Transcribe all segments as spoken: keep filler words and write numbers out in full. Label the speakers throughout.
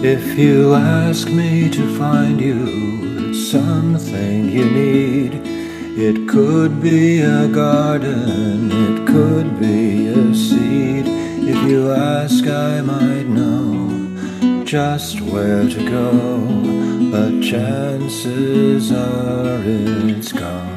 Speaker 1: If you ask me to find you something you need, it could be a garden, it could be a seed. If you ask, I might know just where to go, but chances are it's gone.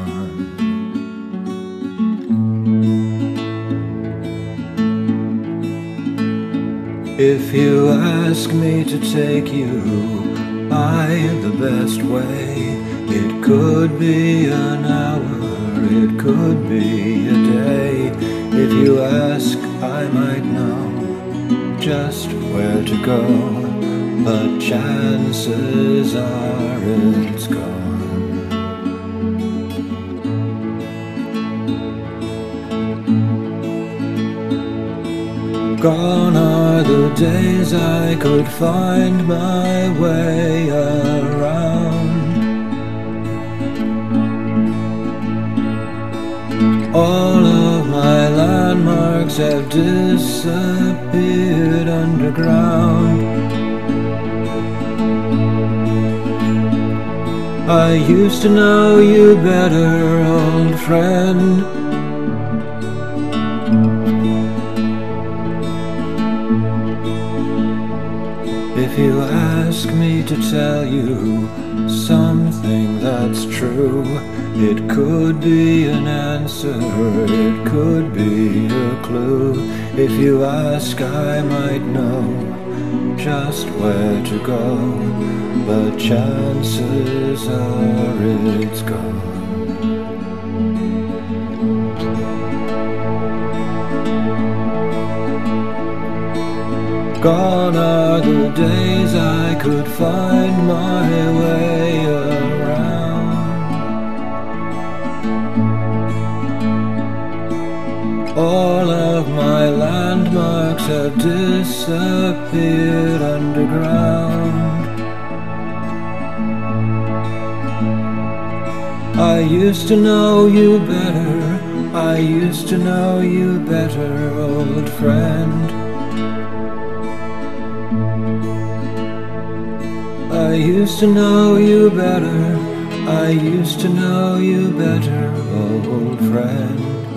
Speaker 1: If you ask me to take you by the best way, it could be an hour, it could be a day. If you ask, I might know just where to go, but chances are it's gone. Gone are the days I could find my way around. All of my landmarks have disappeared underground. I used to know you better, old friend. If you ask me to tell you something that's true, it could be an answer, it could be a clue. If you ask, I might know just where to go, but chances are it's gone. Gone are the days I could find my way around. All of my landmarks have disappeared underground. I used to know you better, I used to know you better, old friend. I used to know you better, I used to know you better, old friend.